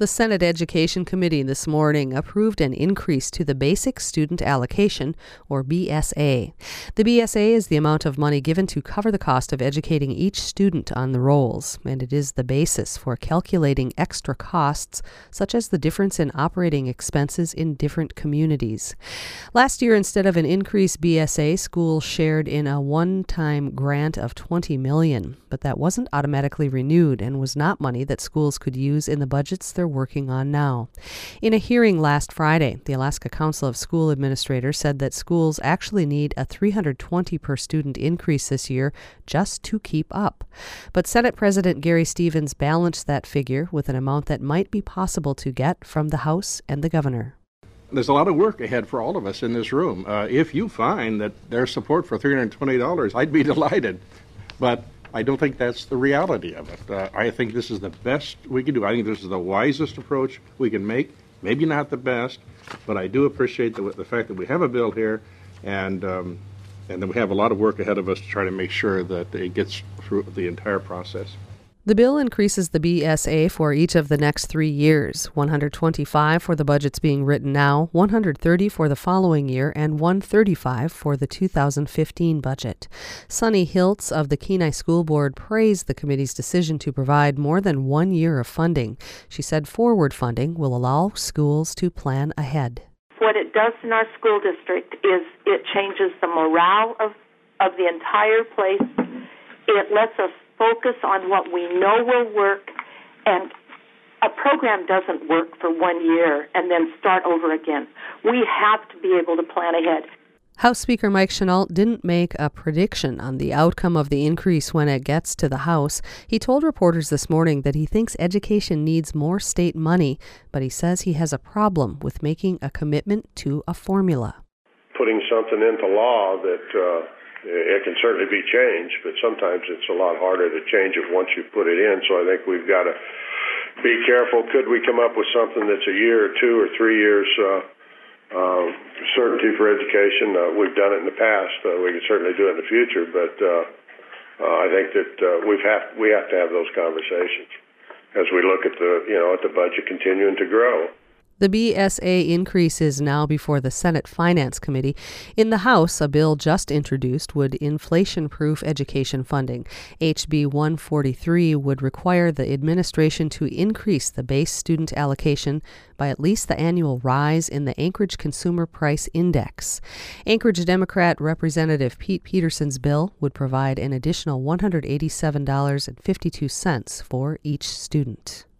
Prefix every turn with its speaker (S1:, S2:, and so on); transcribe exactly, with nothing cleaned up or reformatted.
S1: The Senate Education Committee this morning approved an increase to the Basic Student Allocation, or B S A. The B S A is the amount of money given to cover the cost of educating each student on the rolls, and it is the basis for calculating extra costs, such as the difference in operating expenses in different communities. Last year, instead of an increased B S A, schools shared in a one-time grant of twenty million dollars, but that wasn't automatically renewed and was not money that schools could use in the budgets they're working on now. In a hearing last Friday, the Alaska Council of School Administrators said that schools actually need a three hundred twenty per student increase this year just to keep up. But Senate President Gary Stevens balanced that figure with an amount that might be possible to get from the House and the governor.
S2: There's a lot of work ahead for all of us in this room. Uh, if you find that there's support for three hundred twenty dollars, I'd be delighted. But I don't think that's the reality of it. Uh, I think this is the best we can do. I think this is the wisest approach we can make. Maybe not the best, but I do appreciate the, the fact that we have a bill here, and um, and that we have a lot of work ahead of us to try to make sure that it gets through the entire process.
S1: The bill increases the B S A for each of the next three years, one hundred twenty-five for the budgets being written now, one hundred thirty for the following year, and one hundred thirty-five for the two thousand fifteen budget. Sunny Hiltz of the Kenai School Board praised the committee's decision to provide more than one year of funding. She said forward funding will allow schools to plan ahead.
S3: What it does in our school district is it changes the morale of, of the entire place. It lets us focus on what we know will work, and a program doesn't work for one year and then start over again. We have to be able to plan ahead.
S1: House Speaker Mike Chenault didn't make a prediction on the outcome of the increase when it gets to the House. He told reporters this morning that he thinks education needs more state money, but he says he has a problem with making a commitment to a formula.
S4: Putting something into law that uh, it can certainly be changed, but sometimes it's a lot harder to change it once you put it in. So I think we've got to be careful. Could we come up with something that's a year or two or three years uh, uh, certainty for education? Uh, we've done it in the past. Uh, we can certainly do it in the future, but uh, uh, I think that uh, we've have, we have to have those conversations as we look at the you know at the budget continuing to grow.
S1: The B S A increase is now before the Senate Finance Committee. In the House, a bill just introduced would inflation-proof education funding. H B one forty-three would require the administration to increase the base student allocation by at least the annual rise in the Anchorage Consumer Price Index. Anchorage Democrat Representative Pete Peterson's bill would provide an additional one hundred eighty-seven dollars and fifty-two cents for each student.